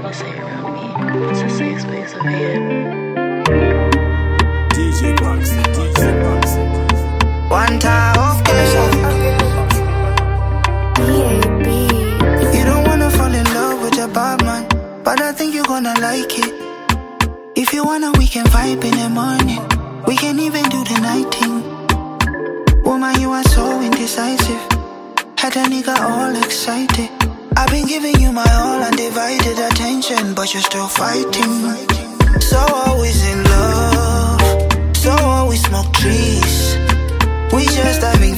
you say around me. It's a safe space over here. DJ Boxy. One time of You don't wanna fall in love with a bad man, but I think you're gonna like it. If you wanna, we can vibe in the morning. We can even do the night thing. Woman, you are so indecisive. Had a nigga all excited. I've been giving you my all undivided attention, but you're still fighting. So always in love, so always smoke trees. We just having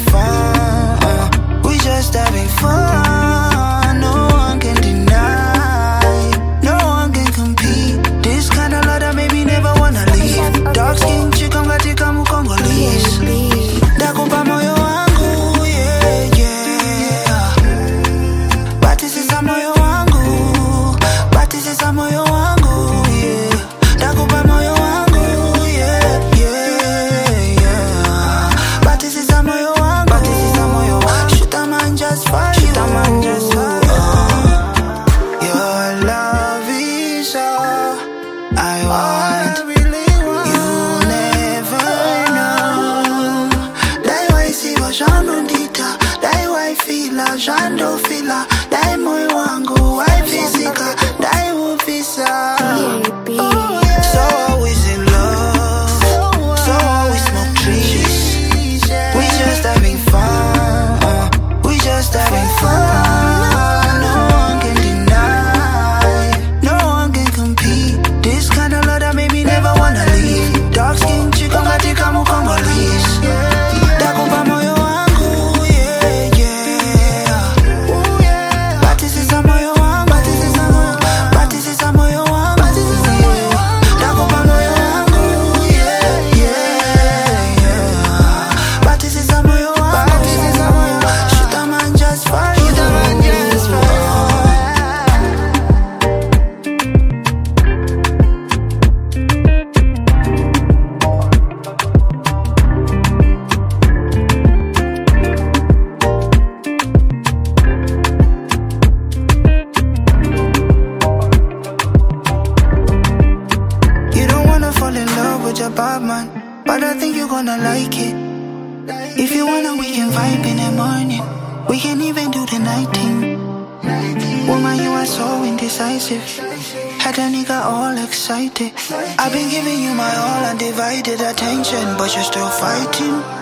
fun, we just having fun. No one can deny, no one can compete. This kind of love that made me never wanna leave. Dark skin chicken katika Mkongolese. Nakupa moyo wangu, yeah, yeah. Batisiza moyo wangu, batisiza moyo wangu, yeah. Nakupa moyo wangu, yeah, yeah, yeah. Batisiza moyo wangu, batisiza moyo wangu. Shoot a man just for you, shoot a man just for you. Your love is all I want. You never know. Dai wai si wa jano dita, dai wai fila, jando fila, dai moyo wangu wai fisika, dai ufisa. So always in love, so always smoke trees. We just having fun, we just having fun. No one can deny, no one can compete. This kind of love that made me never wanna leave. Dark skin chicken katika Mkongolese. Nakupa moyo wangu, yeah, yeah. Batisiza moyo wangu, batisiza moyo wangu. Nakupa moyo wangu, yeah, yeah, yeah. Batisiza moyo wangu, shoot a man just for you. You don't wanna fall in love with your bad man, but I think you're gonna like it. If you wanna, we can vibe in the morning. We can even do the night thing. Woman, you are so indecisive. Had a nigga all excited. I've been giving you my all undivided attention, but you're still fighting.